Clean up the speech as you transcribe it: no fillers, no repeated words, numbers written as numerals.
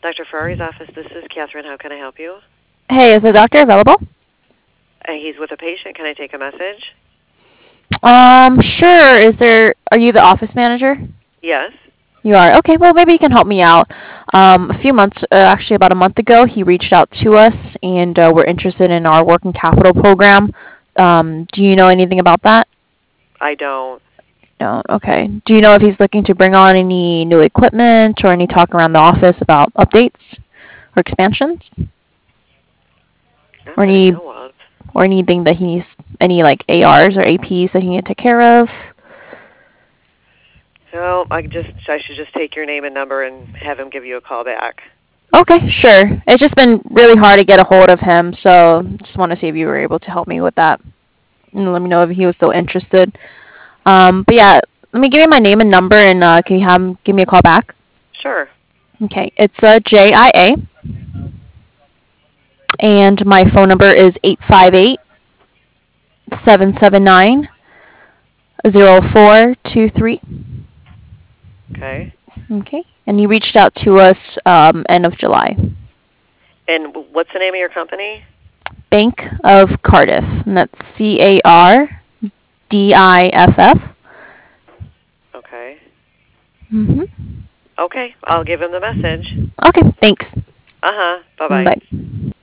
Dr. Ferrari's office, this is Catherine. How can I help you? Hey, is the doctor available? He's with a patient. Can I take a message? Sure. Are you the office manager? Yes. You are. Okay, well, maybe you can help me out. A few months, actually about a month ago, he reached out to us and we're interested in our working capital program. Do you know anything about that? I don't. No. Okay. Do you know if he's looking to bring on any new equipment or any talk around the office about updates or expansions? Not Or that I any know of. or anything that he needs, any like ARs or APs that he need to take care of? No, I should just take your name and number and have him give you a call back. Okay, sure. It's just been really hard to get a hold of him, so just want to see if you were able to help me with that and let me know if he was still interested. But yeah, let me give you my name and number, and can you have him give me a call back? Sure. Okay, it's JIA, and my phone number is 858-779-0423. Okay. Okay, and he reached out to us end of July. And what's the name of your company? Bank of Cardiff, and that's CARDIFF. Okay. Mm-hmm. Okay. I'll give him the message. Okay, thanks. Uh-huh. Bye-bye. Bye.